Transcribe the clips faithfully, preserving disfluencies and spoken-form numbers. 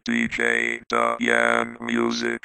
D J Diane Music.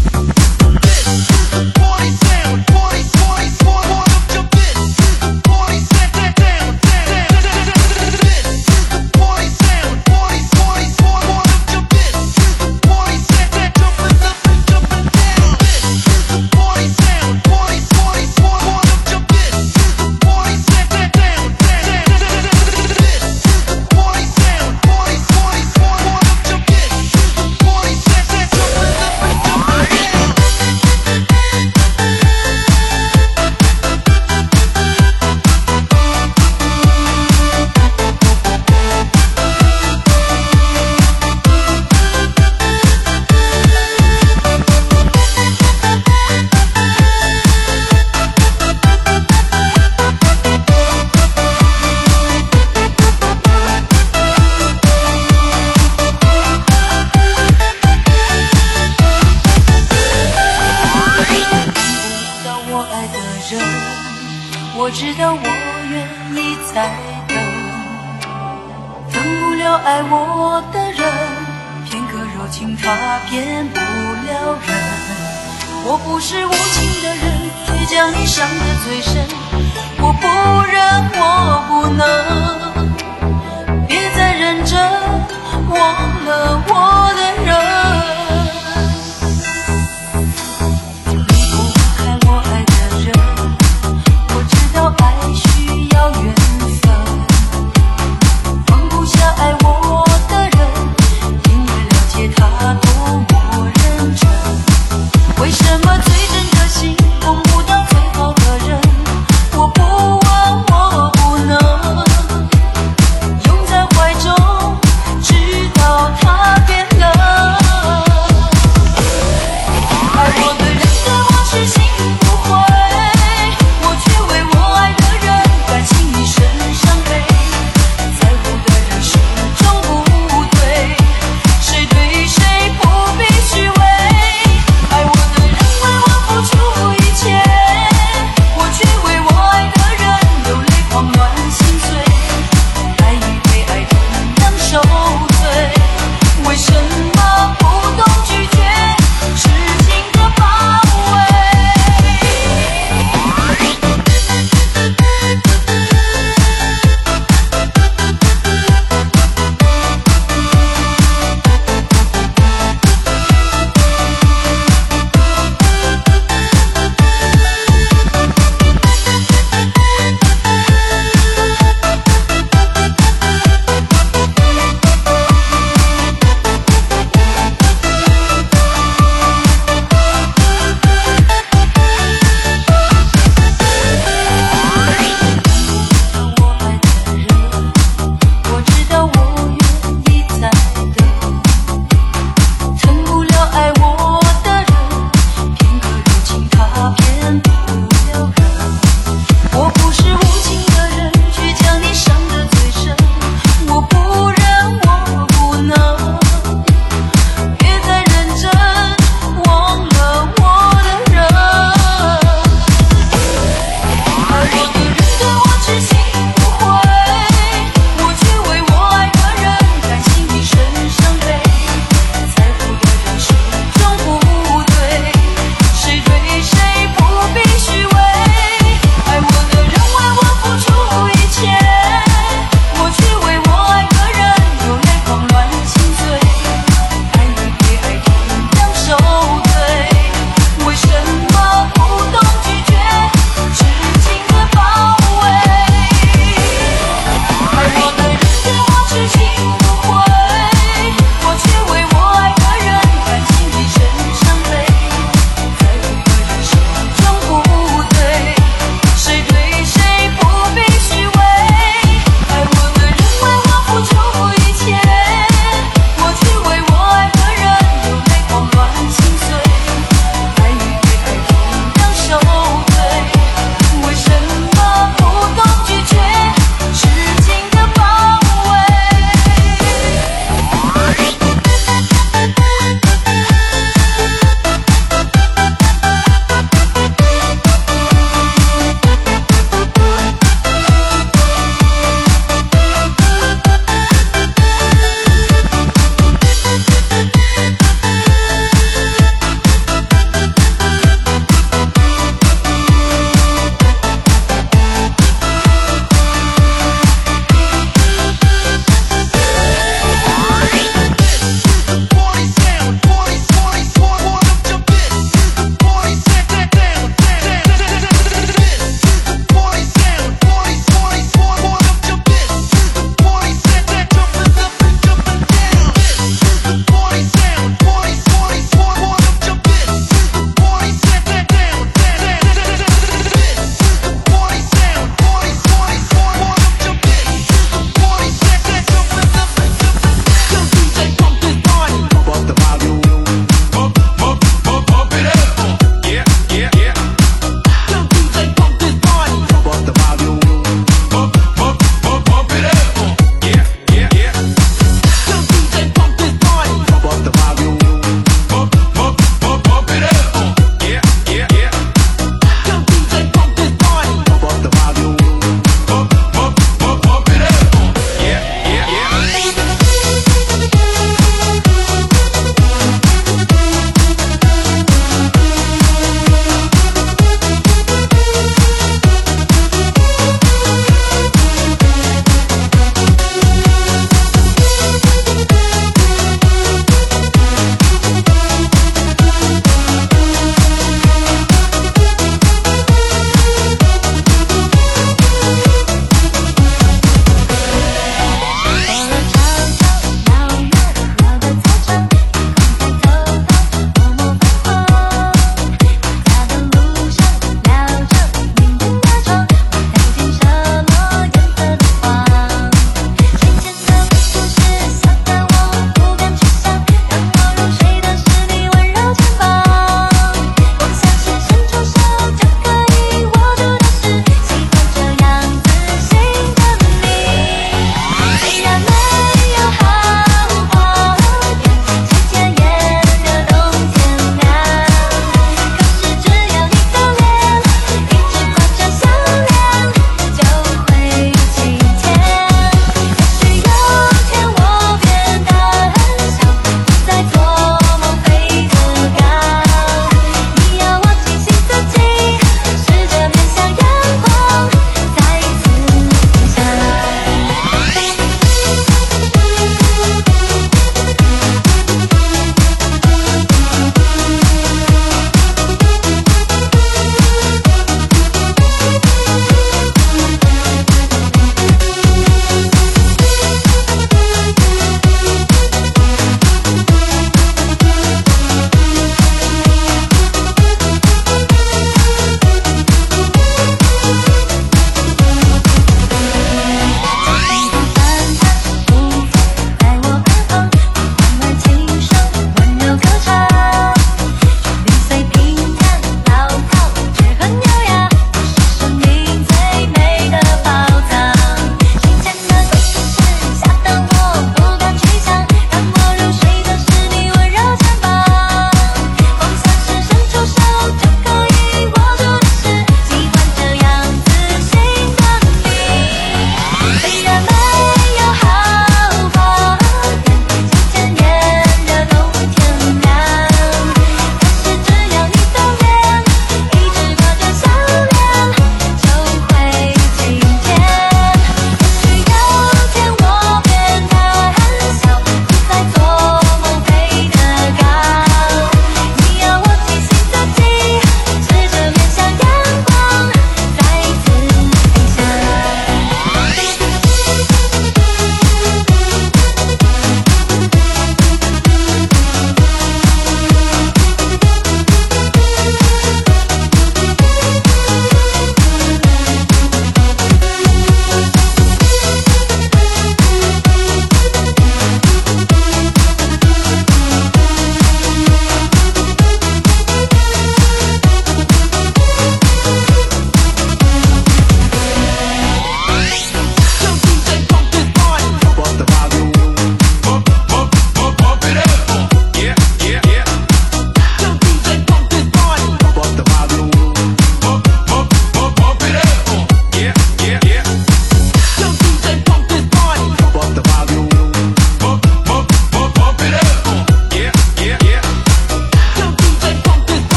我知道我愿意再等，等不了爱我的人，片刻柔情他骗不了人。我不是无情的人，却将你伤得最深。我不忍，我不能，别再认真忘了我的人。爱需要缘分，放不下爱我的人，因为了解他多么认真。为什么最真的心碰不到最好的人？我不问，我不能拥在怀中，直到他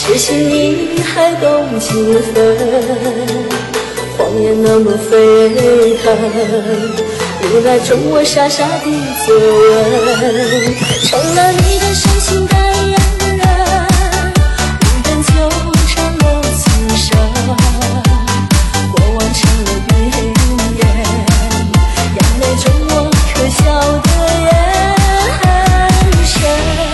谢谢你还懂几分，谎言那么沸腾，无奈中我傻傻的做人，成了你的深情感人人，无人纠缠了此生，过往成了云烟，眼泪中我可笑的眼神。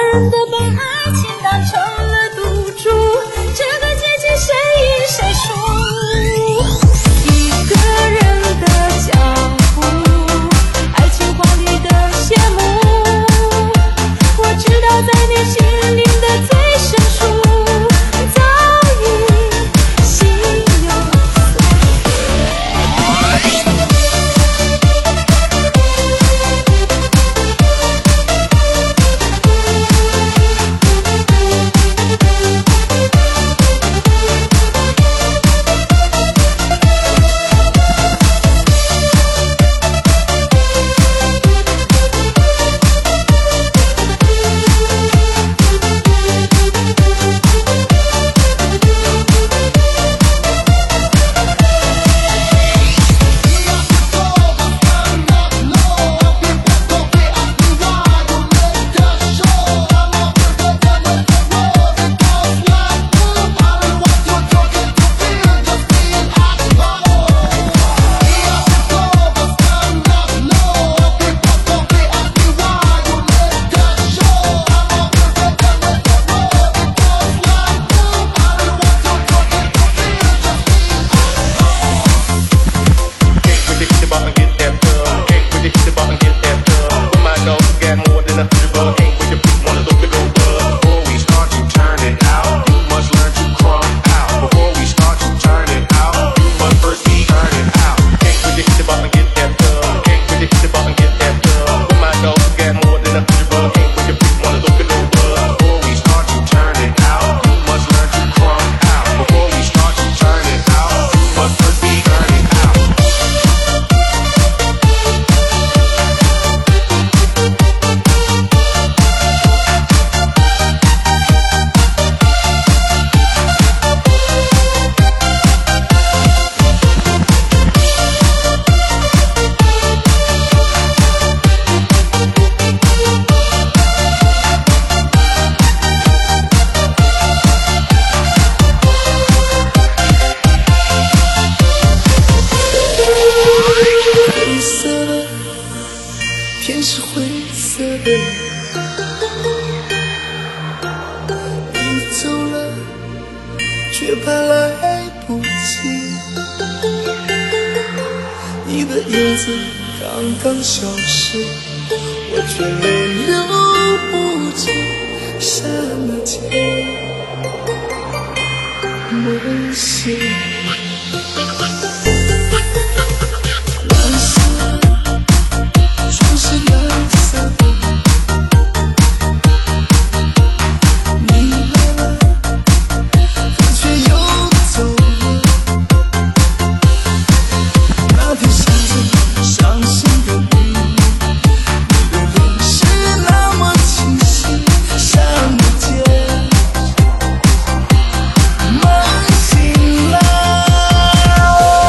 人的把爱情当成了赌注，这个结局谁赢谁输？一个人的脚步，爱情华丽的谢幕，我知道在你心灵的最深处，早已心有所天是灰色的，你走了，却怕来不及。你的影子刚刚消失，我却泪流不止。刹那间，梦醒。 梦醒了。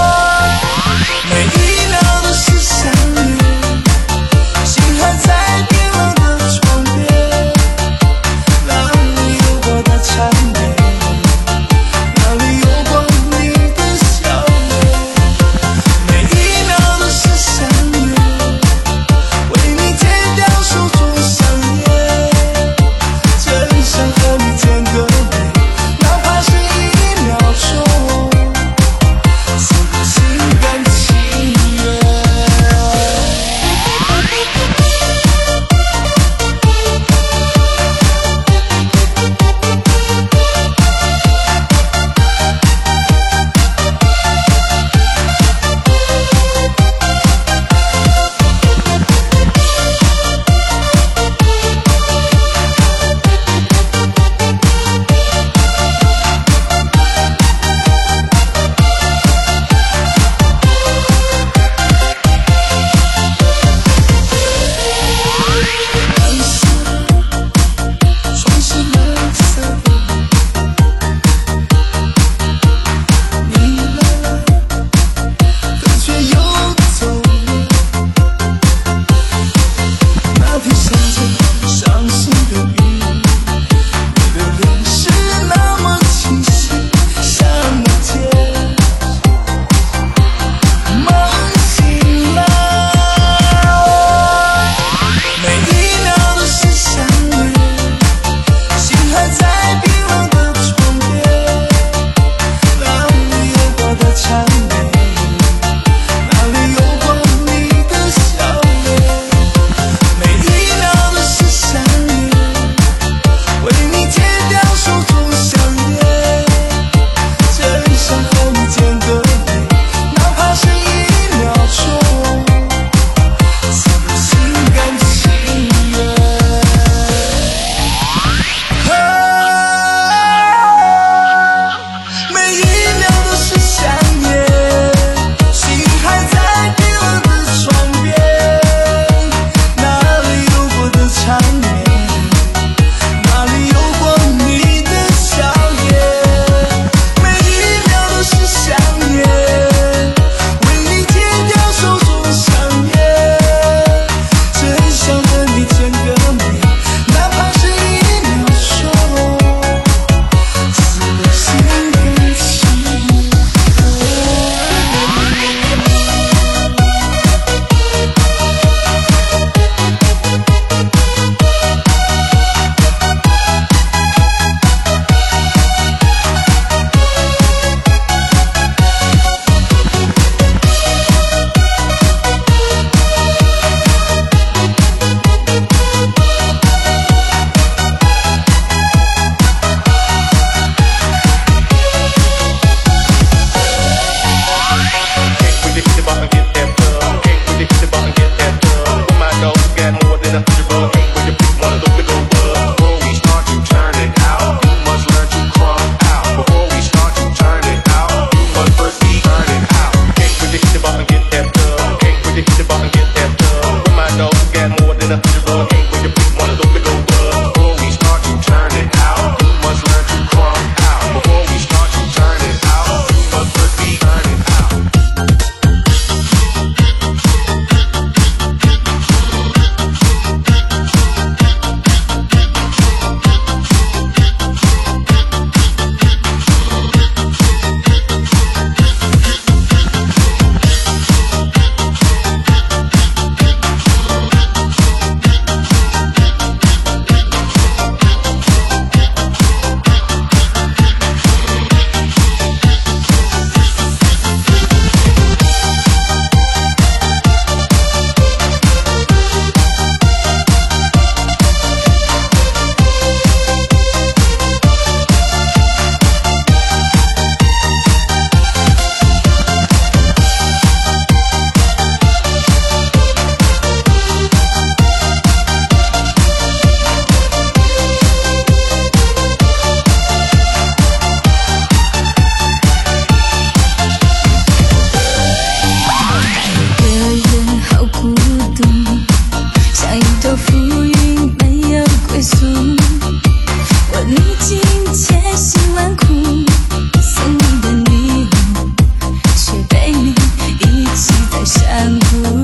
归宿，我历经千辛万苦，送你的礼物，却被你遗弃在山谷。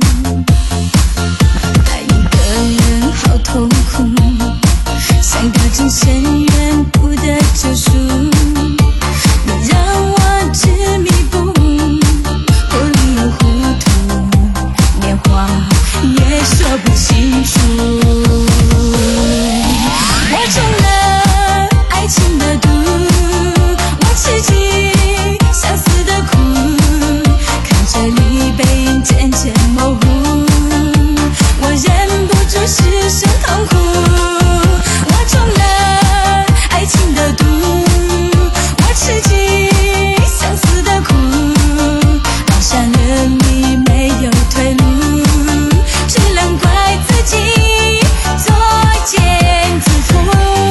爱一个人好痛苦，像掉进深渊不得救赎。你让我执迷不悟，糊里又糊涂，年华也说不清楚。我中了爱情的毒，我吃尽相思的苦，看着你背影渐渐模糊，我忍不住失声痛哭。我中了爱情的毒，我吃尽相思的苦，爱上了你没有退路，只能怪自己作茧自缚。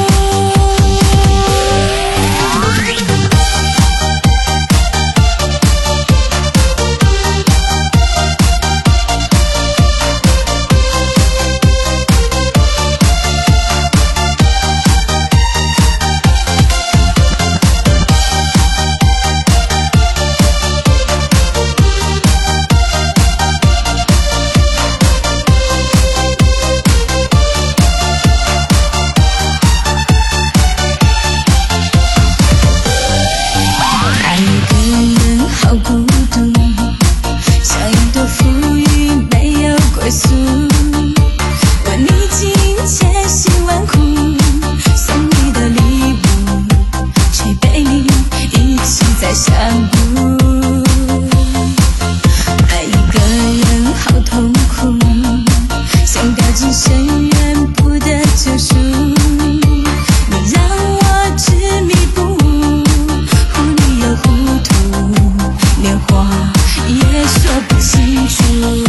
好孤独，像一朵浮云没有归宿，我历经千辛万苦，送你的礼物，却被你遗弃在山谷。爱一个人好痛苦，像掉进深渊不得救赎。你让我执迷不悟，糊里又糊涂，年华也说不清楚。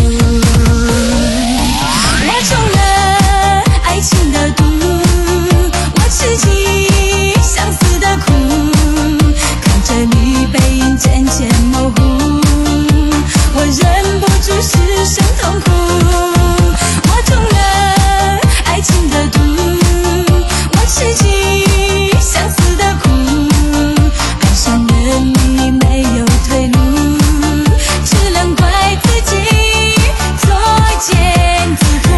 我中了爱情的毒，我吃尽相思的苦，看着你背影渐渐模糊，我忍不住失声痛哭。我中了爱情的毒，我吃尽相思的苦，爱上了你没有退路，只能怪自己作茧自缚。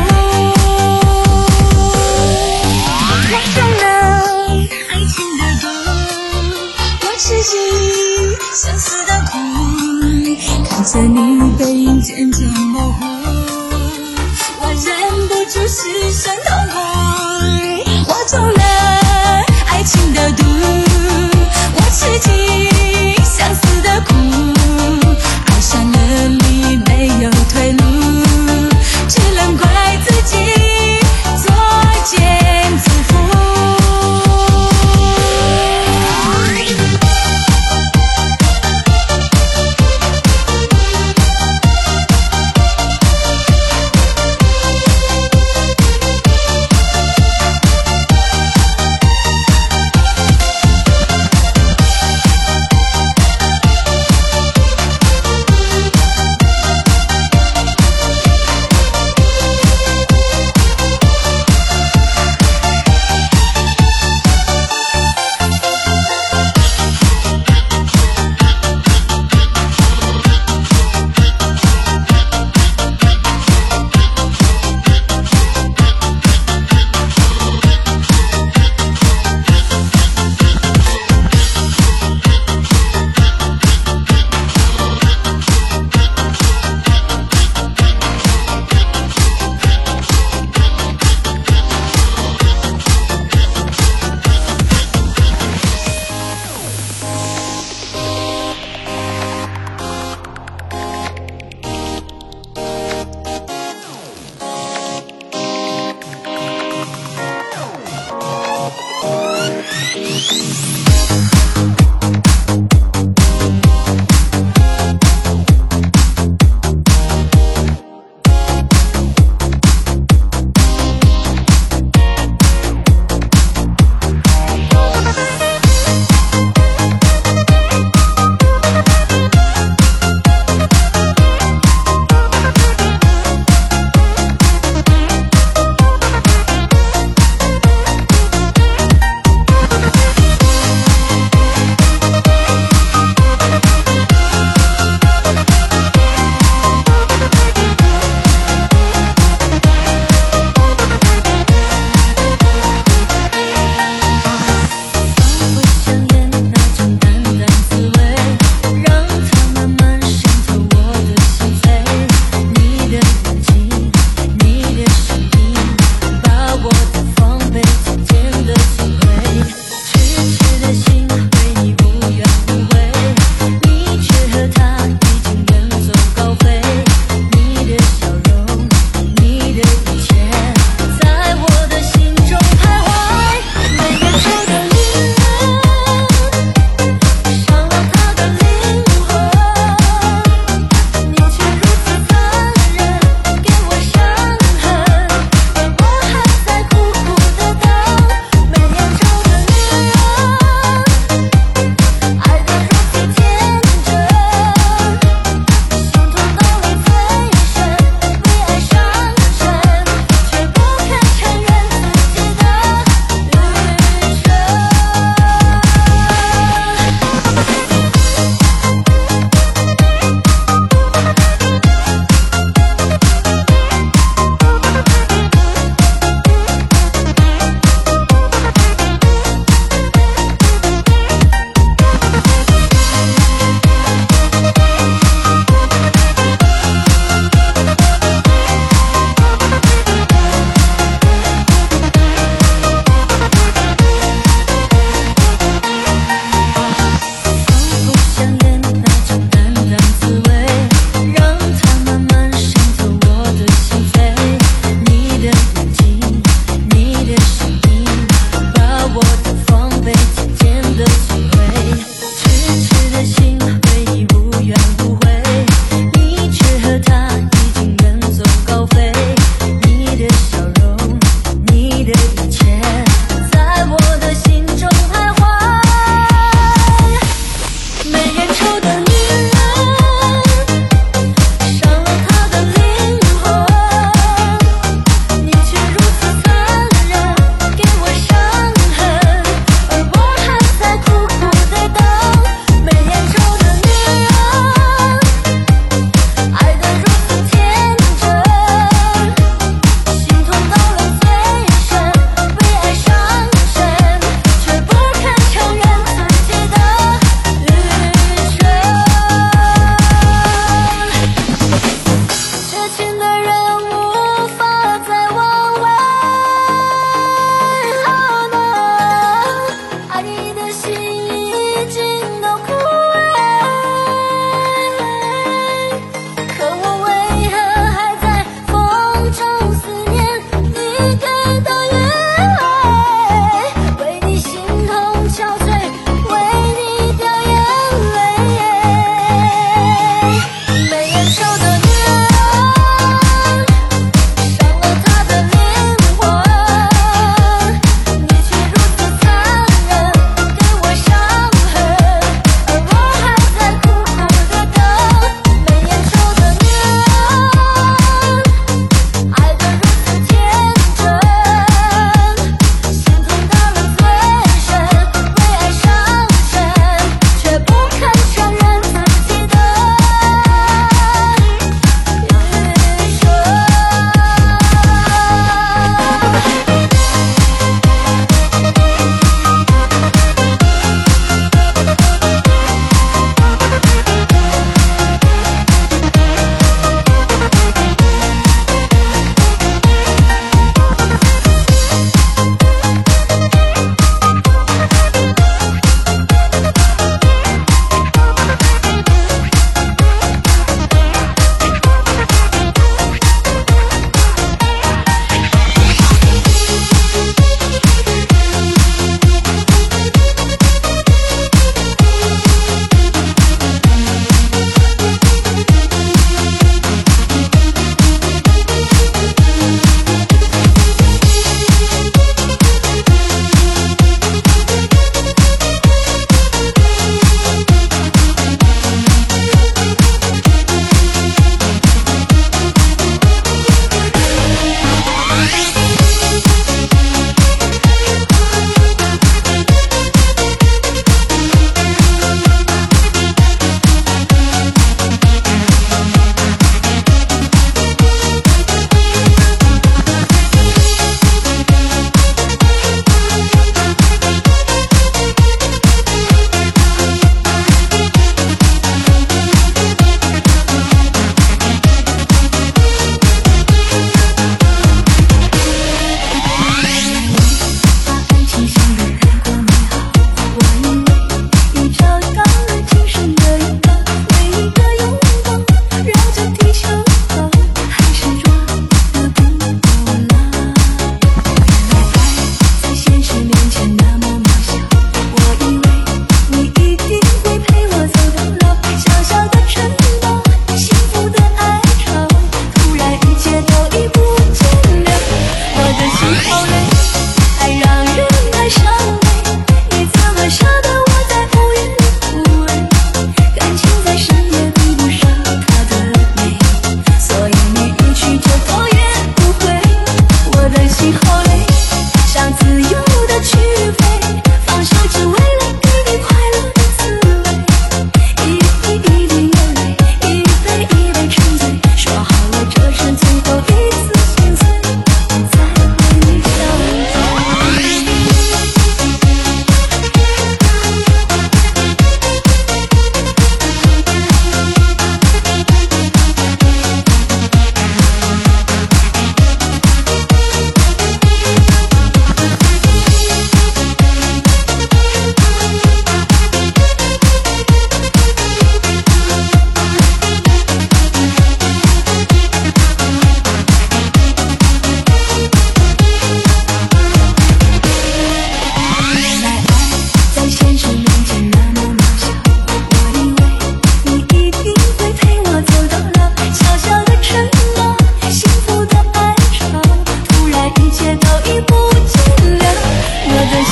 我中了爱情的毒，我吃尽相思的苦，看着你背影渐渐模糊，我忍不住失声痛哭。我中了爱情的毒，我吃尽相思的苦，爱上了你没有退路，只能怪自己作茧自缚。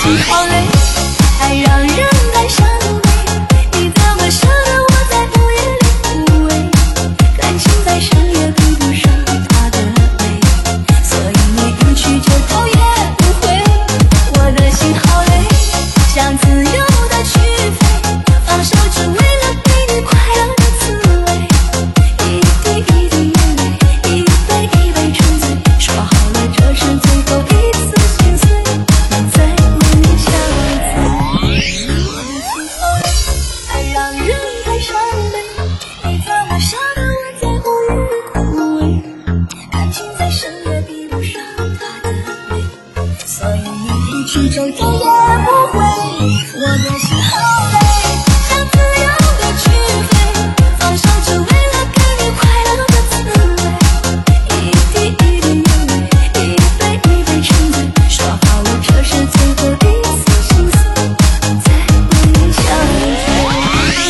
心好累，爱让人爱上美。你怎么舍得我在午夜里枯萎？感情在深夜比不上他的美，所以你一去就头也不回。我的心好累，想自由的去飞，放手只为了给你快乐的滋味。一滴一滴眼泪，一杯一杯沉醉，说好了这是最后一次心碎，能再为你憔悴。我的心好累，爱让人太伤悲。你怎么舍得我在午夜里枯萎？感情在深夜比不上他的美，所以你一去就头也不回。我的心好累，想自由的去飞，放手只为了给你快乐的滋味。一滴一滴眼泪，一杯一杯沉醉，说好了这是最后一次心碎，再为你憔悴。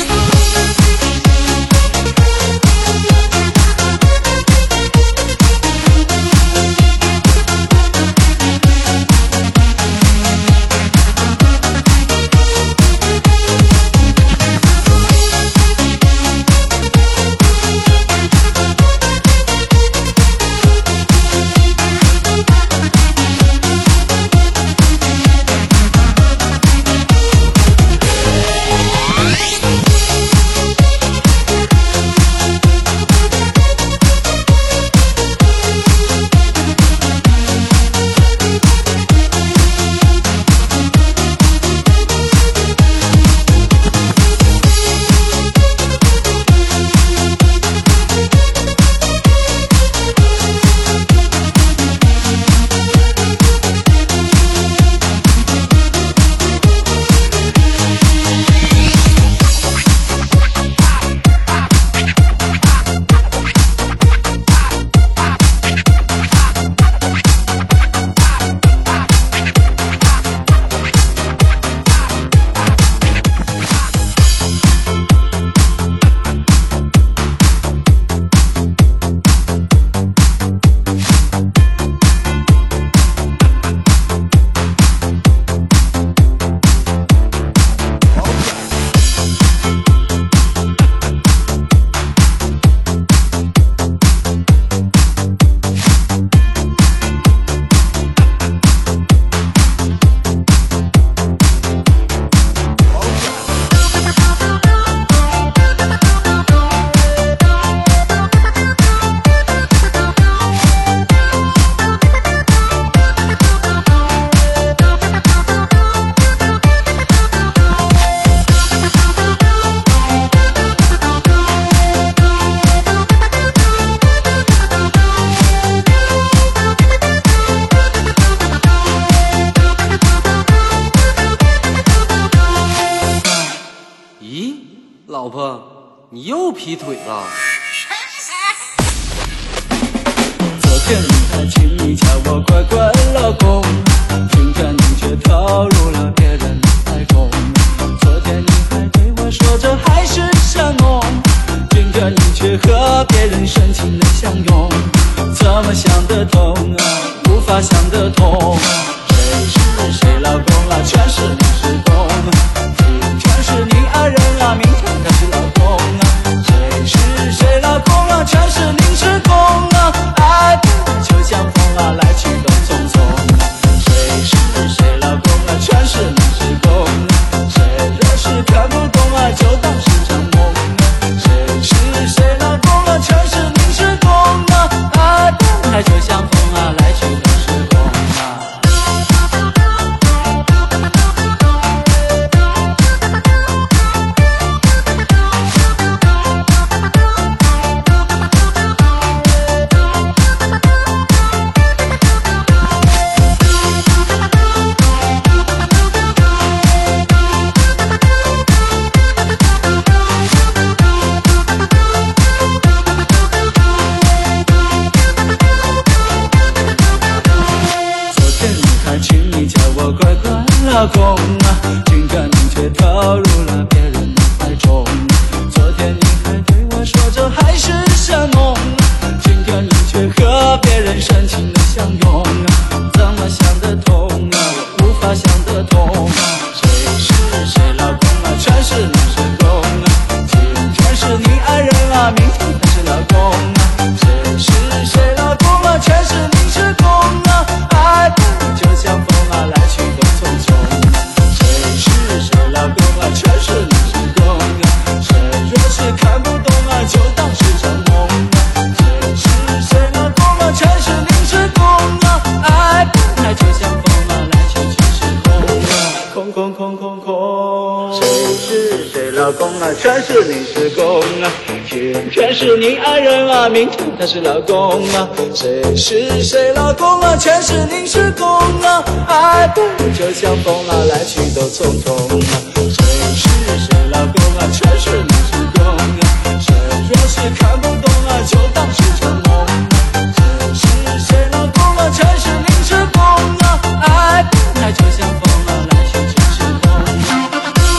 老婆，你又劈腿了。 昨天你还亲密叫我乖乖老公，今天你却投入了别人爱中。昨天你还对我说这海誓山盟，今天你却和别人深情的相拥。怎么想得通啊，无法想得通。谁是谁老公啊，全是你是公，今天是你爱人啊，明天他是老公啊。谁是谁老公啊，全是你是公啊。爱不就像风啊，来去都匆匆啊。谁是谁老公啊，全是你是公啊。谁若是看不懂啊，就当是场梦啊。谁是谁老公啊，全是你是公啊。爱本来就像风啊，来去都是空啊。老公啊，今天你却投入了别人的怀中。昨天你还对我说这海誓山盟，今天你却和别人深情的相拥。怎么想得通啊，我无法他想得通。谁是谁老公啊？全是你是公啊！今天是你爱人啊，明天他是老公啊！谁是谁老公啊？全是你是公啊！爱的就像风啊，来去都匆匆啊！谁是谁老公啊？全是你是公啊！谁若是看不懂啊，就当是场梦啊！谁是谁老公啊？全是你是公啊！爱的爱就像风啊，来去全是空啊！空空空空空。谁是谁老公啊？全是你是公啊！今天是你爱人啊，明天他是老公啊！谁是谁老公啊？全是你是公啊！爱的就像风啊，来去都匆匆啊！谁是谁老公啊？全是你是公啊！谁若是看不懂啊，就当是场梦啊！谁是谁老公啊？全是你是公啊！爱的爱就像风啊，来去全是空啊！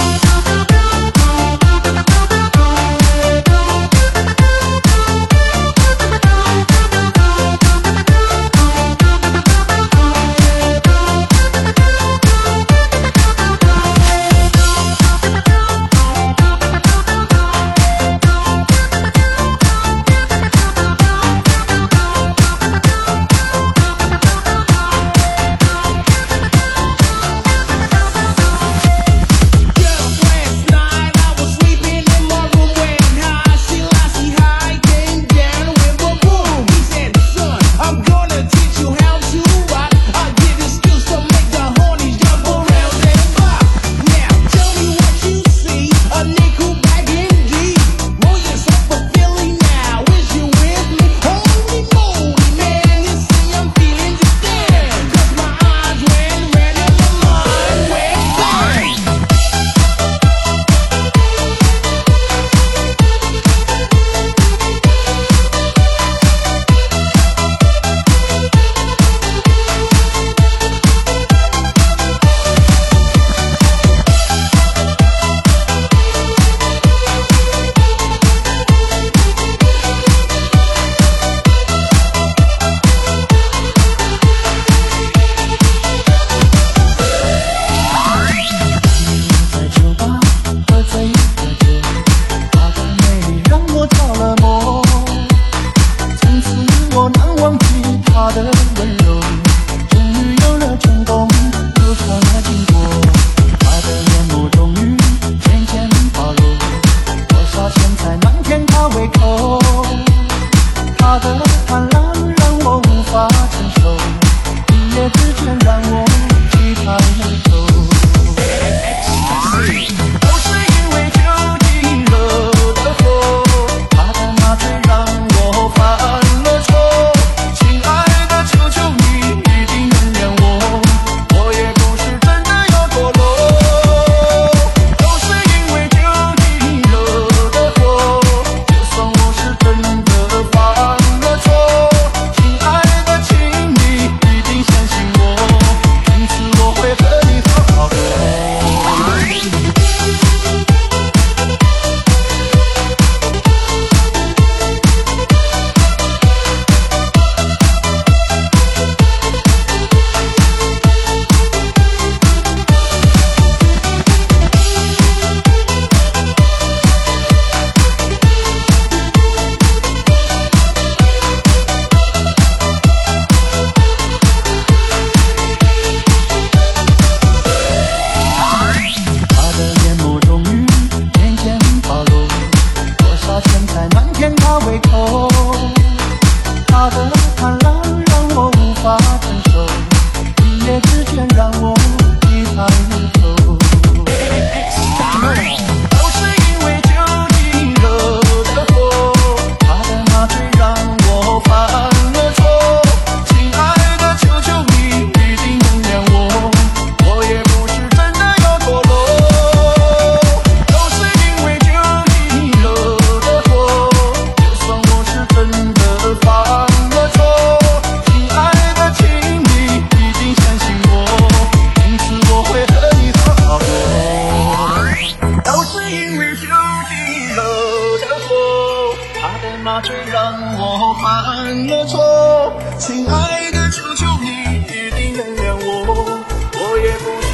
麻醉让我犯了错，亲爱的，求求你一定原谅我，我也不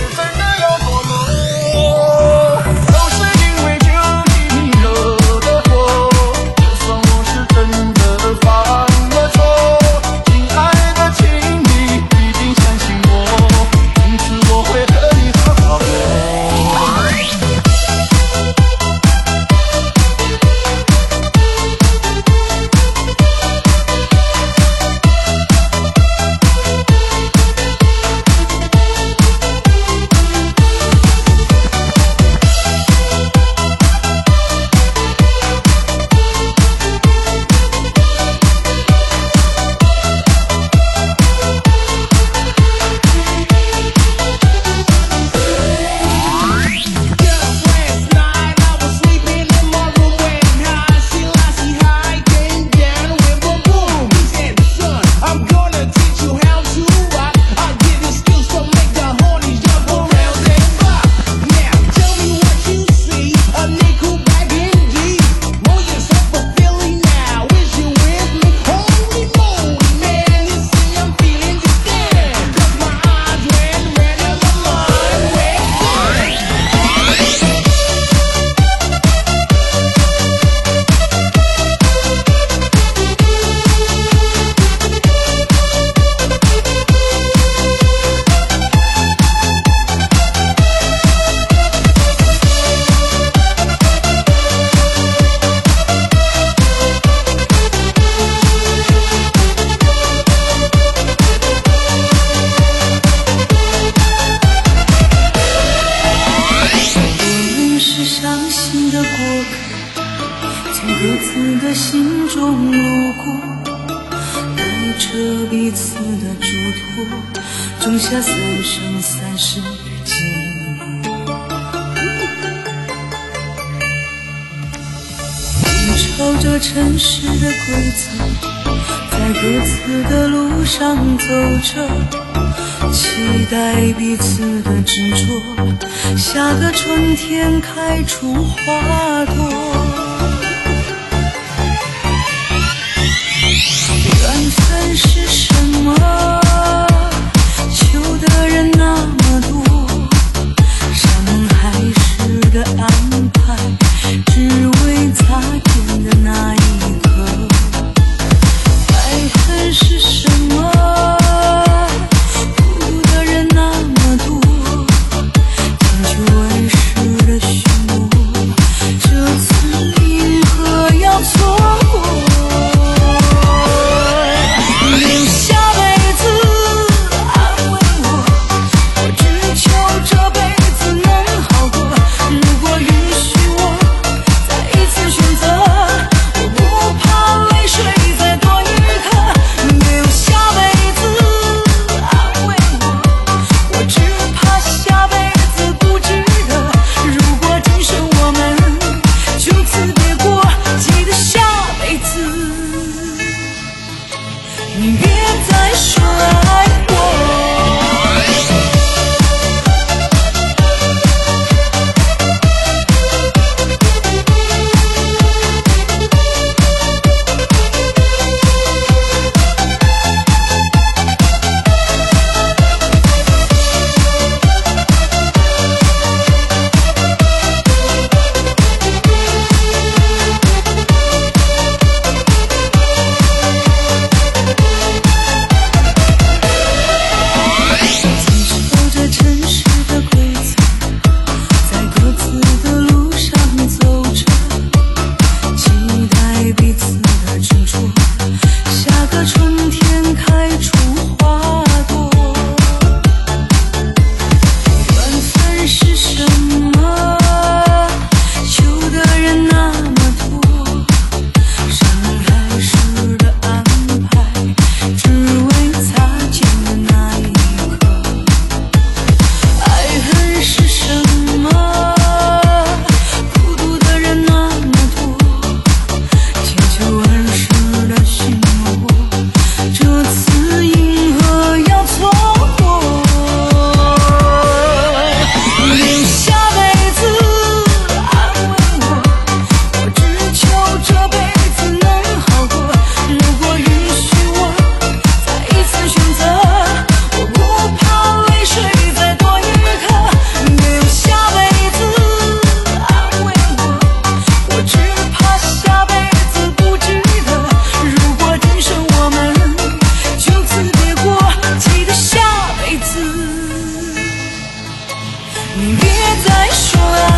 着彼此的嘱托，种下三生三世的经过。照着尘世的规则，在各自的路上走着，期待彼此的执着，下个春天开出花朵。缘分是什么？求的人那么多，山海市的安排，只为擦肩的那一刻。爱恨是什么？孤独的人那么多，千秋万世的漩涡，这次银河要错过。留下辈子安慰我，我只求这辈子能好过。如果允许我再一次选择，我不怕泪水再多一颗。留下辈子安慰我，我只怕下辈子不值得。如果今生我们就此别过，记得下辈子你别再说爱我。你别再说爱